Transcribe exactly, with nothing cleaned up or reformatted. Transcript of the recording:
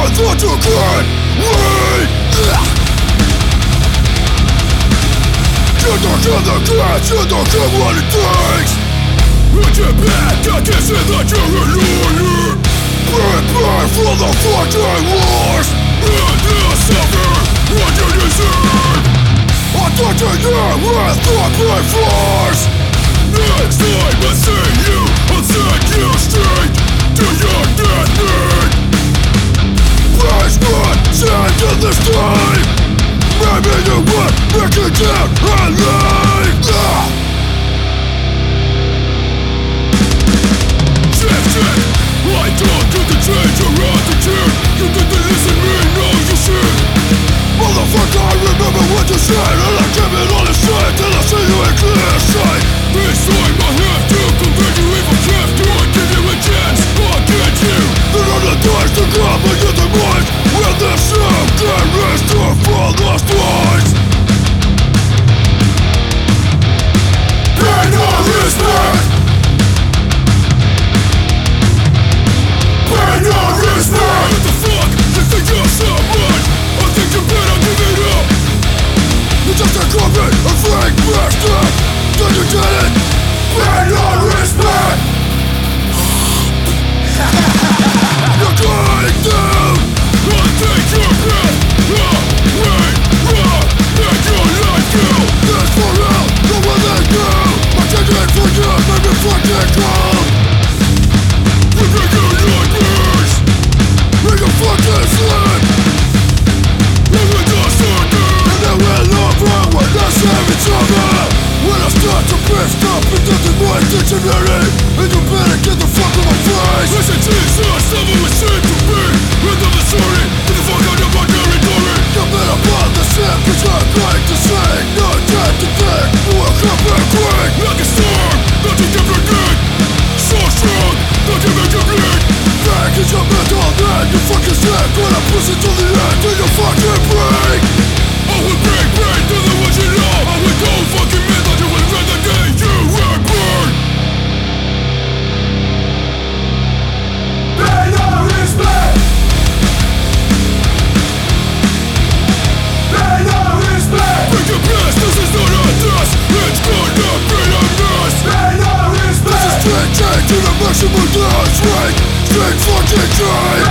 I thought you could wait. You don't have the guts, you don't have what it takes. At your back, I can see that you're a loser. Prepare for the fucking wars, and you suffer what you deserve. I torture you with the force. Next time I see you, I'll set you straight to your death bed. Praise God, send to this time. Maybe you would break it down and leave. Ah. Shit, shit, I told you to change your attitude. You didn't listen me, no you should. Motherfucker, I remember what you said, and I give it all the shit till I see you in clear sight. This time I have to convert you if I have to. I give you a chance, I'll get you. There are the times to come and get the mind when the sound can restore for lost lives. Pay no respect. Pay no respect. What the fuck? You think you're someone? I think you better give it up. You're just a copy, a fake bastard. Then you did it. Pay no respect. You're going down. I'll take your breath. Ah, wait, ah, make your life go. This for real, no one let go. I did it for you, let me fucking go. We make you nightmares. Make you fucking sleep. Live with us again. And then we'll over when I say it's over. When I start to burst up, it doesn't more dictionary. And you better get the fuck out of my face. Listen, Jesus, someone was sent to me. End of the story, get the fuck out of my territory. You better buy the shit, cause I'm going to say. No time to think, we'll come back quick. Like a storm, nothing can predict. So strong, nothing make you bleed. Back is your mental man, you fucking sick. Gonna push it to the end till you fucking break. I will break, break, do the what you know. I will go fucking mental, you will regret the day you were born. Pay no respect. Pay no respect. Break your best, this is not a test. It's gonna be a mess. Pay no respect. This is straight chain to the maximum dose rate. Straight fucking chain.